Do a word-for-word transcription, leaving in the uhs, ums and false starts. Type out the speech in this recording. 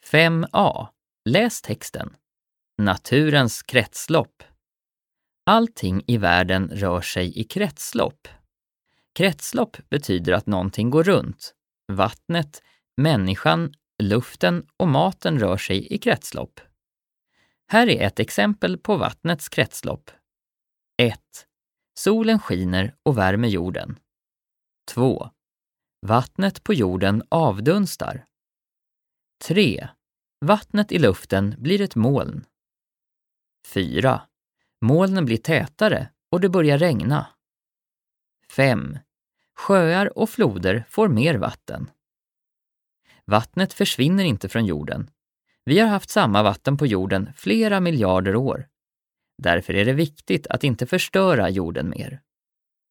fem a. Läs texten. Naturens kretslopp. Allting i världen rör sig i kretslopp. Kretslopp betyder att någonting går runt. Vattnet, människan, luften och maten rör sig i kretslopp. Här är ett exempel på vattnets kretslopp. ett. Solen skiner och värmer jorden. två. Vattnet på jorden avdunstar. tre. Vattnet i luften blir ett moln. fyra. Molnen blir tätare och det börjar regna. fem. Sjöar och floder får mer vatten. Vattnet försvinner inte från jorden. Vi har haft samma vatten på jorden flera miljarder år. Därför är det viktigt att inte förstöra jorden mer.